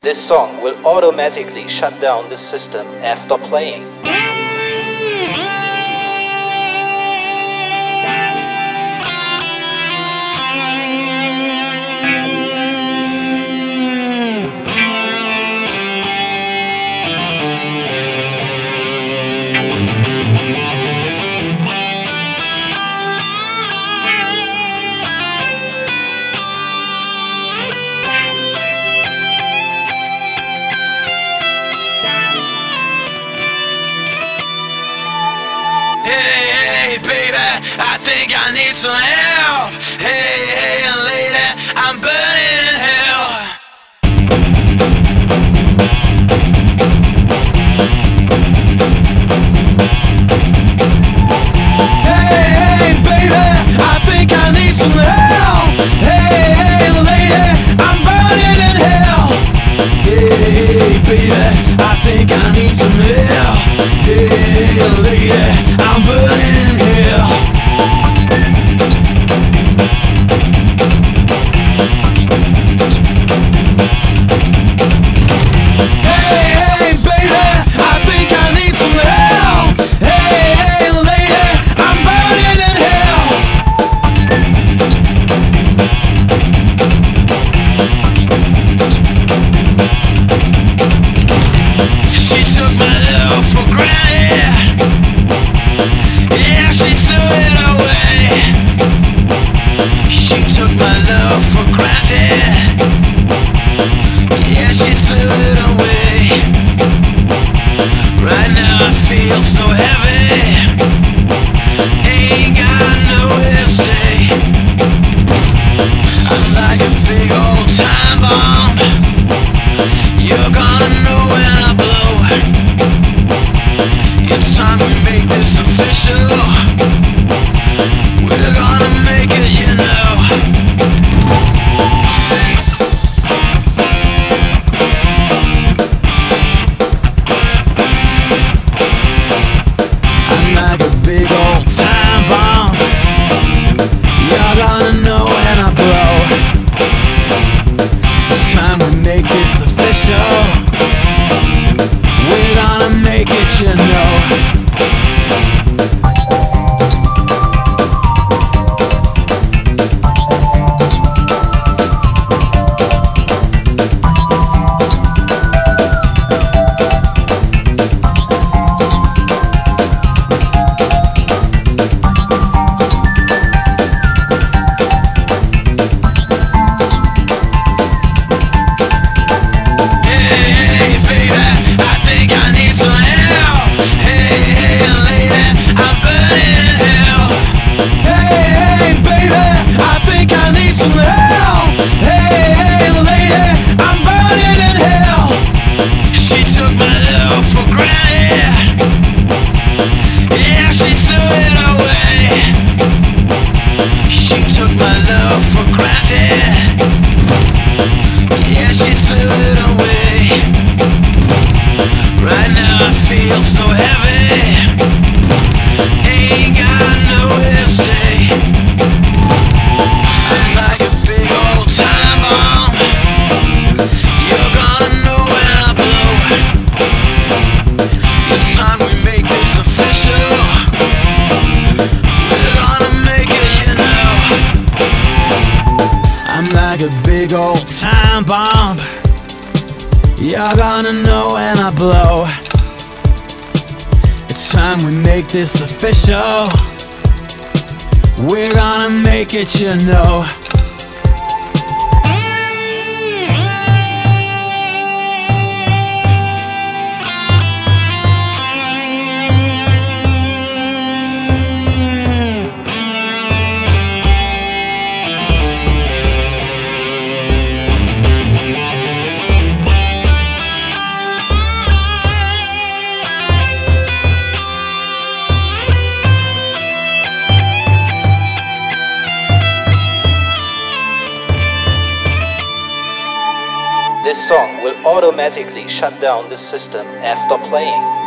This song will automatically shut down the system after playing. Hey, baby, I think I need some help. Hey, lady, I'm burning in hell. Hey, baby, I think I need some help. Hey, lady, I'm burning in hell. Hey, baby, I think I need some help. Hey, lady, I'm burning in hell. Hey, baby, I think I need some help. Hey, lady, I'm burning in hell. She took my love for granted. Yeah, she threw it away. She took my love for granted. Yeah, she threw it away. Right now I feel so heavy. Ain't got nowhere to stay. I'm like a big old time bomb. You're gonna know when I blow. It's time we make this official. We're gonna make it, you know. I'm like a big old time bomb. You're gonna know when I blow. It's time we make this official. We're gonna make it, you know. Hey, baby, I think I need some help. Hey, lady, I'm burning in hell. Hey, baby, I think I need some help. Hey, lady, I'm burning in hell. She took my love for granted. Yeah, she threw it away. She took my love for granted. Yeah, she threw it away. Right now I feel so heavy. Ain't got nowhere to stay. I'm like a big old time bomb. You're gonna know when I blow. It's time we make this official. We're gonna make it, you know. I'm like a big old time bomb. You're gonna know when I blow. It's time we make this official. We're gonna make it, you know. This song will automatically shut down the system after playing.